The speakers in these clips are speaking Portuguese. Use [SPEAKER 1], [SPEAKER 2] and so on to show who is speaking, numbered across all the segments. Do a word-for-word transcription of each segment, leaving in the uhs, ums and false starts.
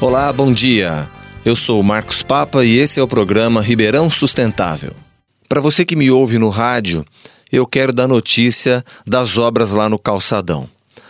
[SPEAKER 1] Olá, bom dia. Eu sou o Marcos Papa e esse é o programa Ribeirão Sustentável. Para você que me ouve no rádio, eu quero dar notícia das obras lá no Calçadão.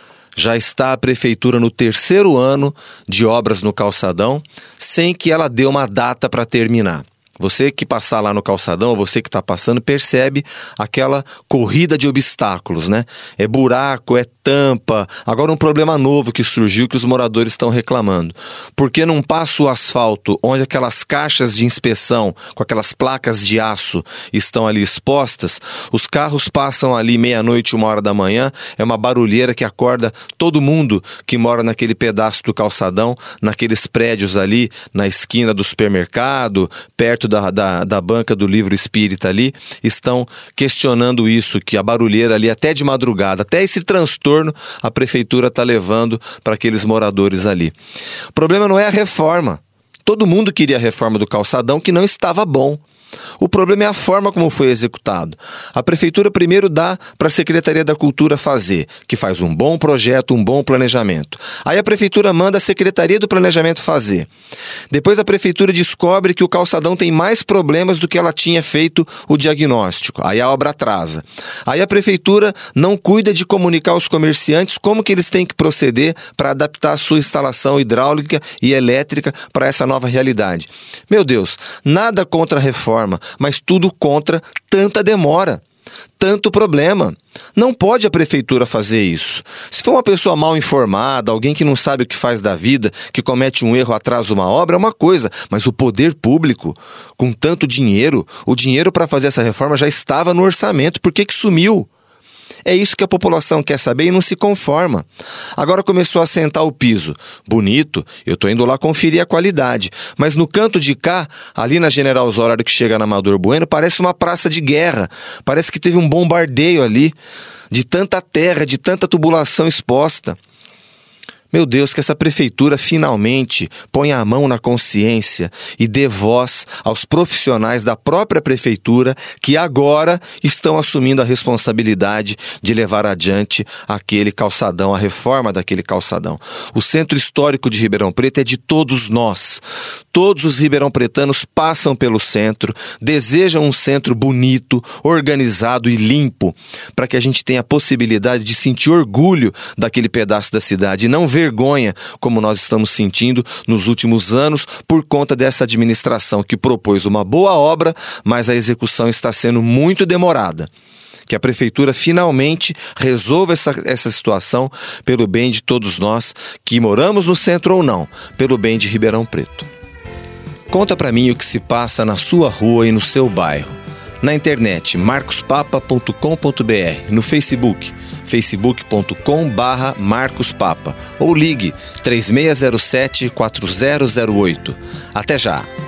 [SPEAKER 1] Já está a prefeitura no terceiro ano de obras no Calçadão, sem que ela dê uma data para terminar. Você que passar lá no Calçadão, ou você que está passando, percebe aquela corrida de obstáculos, né? É buraco, é tampa. Agora um problema novo que surgiu que os moradores estão reclamando. Porque não passa o asfalto onde aquelas caixas de inspeção com aquelas placas de aço estão ali expostas, os carros passam ali meia-noite, uma hora da manhã, é uma barulheira que acorda todo mundo que mora naquele pedaço do Calçadão, naqueles prédios ali, na esquina do supermercado, perto Da, da, da banca do livro espírita ali, estão questionando isso, que a barulheira ali até de madrugada, até esse transtorno a prefeitura está levando para aqueles moradores ali. O problema não é a reforma. Todo mundo queria a reforma do Calçadão, que não estava bom. O problema é a forma como foi executado. A prefeitura primeiro dá para a Secretaria da Cultura fazer, que faz um bom projeto, um bom planejamento. Aí a prefeitura manda a Secretaria do Planejamento fazer. Depois a prefeitura descobre que o Calçadão tem mais problemas do que ela tinha feito o diagnóstico. Aí a obra atrasa. Aí a prefeitura não cuida de comunicar aos comerciantes como que eles têm que proceder para adaptar a sua instalação hidráulica e elétrica para essa nova realidade. Meu Deus, nada contra a reforma, mas tudo contra tanta demora, tanto problema. Não pode a prefeitura fazer isso. Se for uma pessoa mal informada, alguém que não sabe o que faz da vida, que comete um erro, atrasa uma obra, é uma coisa. Mas o poder público, com tanto dinheiro, o dinheiro para fazer essa reforma já estava no orçamento. Por que que sumiu? É isso que a população quer saber e não se conforma. Agora começou a sentar o piso. Bonito, eu estou indo lá conferir a qualidade. Mas no canto de cá, ali na General Osório que chega na Amador Bueno, parece uma praça de guerra. Parece que teve um bombardeio ali, de tanta terra, de tanta tubulação exposta. Meu Deus, que essa prefeitura finalmente ponha a mão na consciência e dê voz aos profissionais da própria prefeitura que agora estão assumindo a responsabilidade de levar adiante aquele calçadão, a reforma daquele calçadão. O Centro Histórico de Ribeirão Preto é de todos nós. Todos os ribeirão-pretanos passam pelo centro, desejam um centro bonito, organizado e limpo, para que a gente tenha a possibilidade de sentir orgulho daquele pedaço da cidade e não vergonha, como nós estamos sentindo nos últimos anos, por conta dessa administração que propôs uma boa obra, mas a execução está sendo muito demorada. Que a prefeitura finalmente resolva essa, essa situação pelo bem de todos nós, que moramos no centro ou não, pelo bem de Ribeirão Preto. Conta pra mim o que se passa na sua rua e no seu bairro. Na internet, marcos papa ponto com ponto b r, no Facebook, facebook ponto com barra marcos papa, ou ligue três seis zero sete quatro zero zero oito. Até já!